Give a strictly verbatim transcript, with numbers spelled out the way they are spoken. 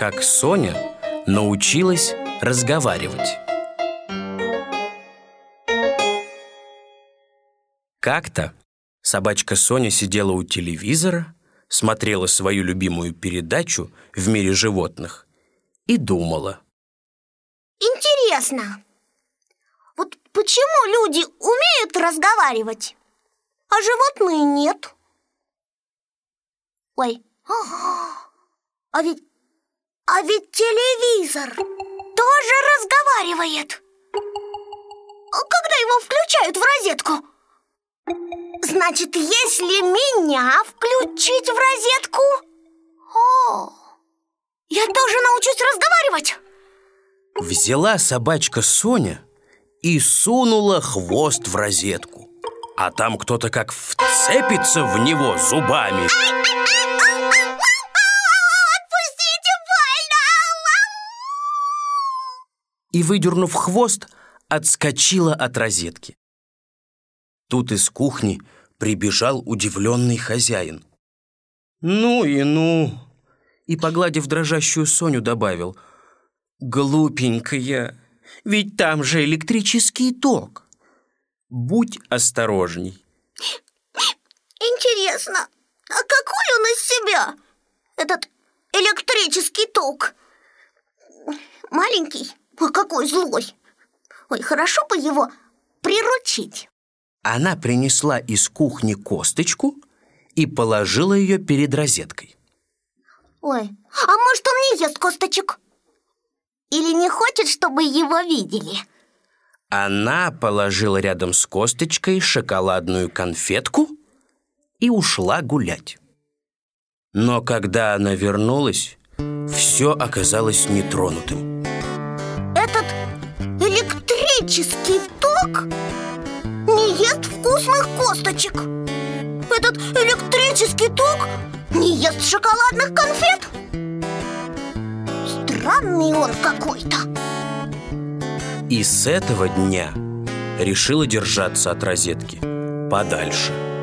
как Соня научилась разговаривать. Как-то собачка Соня сидела у телевизора, смотрела свою любимую передачу «В мире животных» и думала. Интересно, вот почему люди умеют разговаривать, а животные нет? Ой, а ведь, а ведь телевизор тоже разговаривает. А когда его включают в розетку? Значит, если меня включить в розетку, о, я тоже научусь разговаривать. Взяла собачка Соня и сунула хвост в розетку. А там кто-то как вцепится в него зубами. Отпустите, больно! И, выдернув хвост, отскочила от розетки. Тут из кухни прибежал удивленный хозяин. Ну и ну! И, погладив дрожащую Соню, добавил: глупенькая, ведь там же электрический ток. Будь осторожней. Интересно, а какой он из себя, этот электрический ток? Маленький, а какой злой. Ой, хорошо бы его приручить. Она принесла из кухни косточку и положила ее перед розеткой. Ой, а может, он не ест косточек? Или не хочет, чтобы его видели? Она положила рядом с косточкой шоколадную конфетку и ушла гулять. Но когда она вернулась, все оказалось нетронутым. Этот электрический ток не ест вкусных косточек. Этот электрический ток не ест шоколадных конфет. Странный он какой-то. И с этого дня решила держаться от розетки подальше.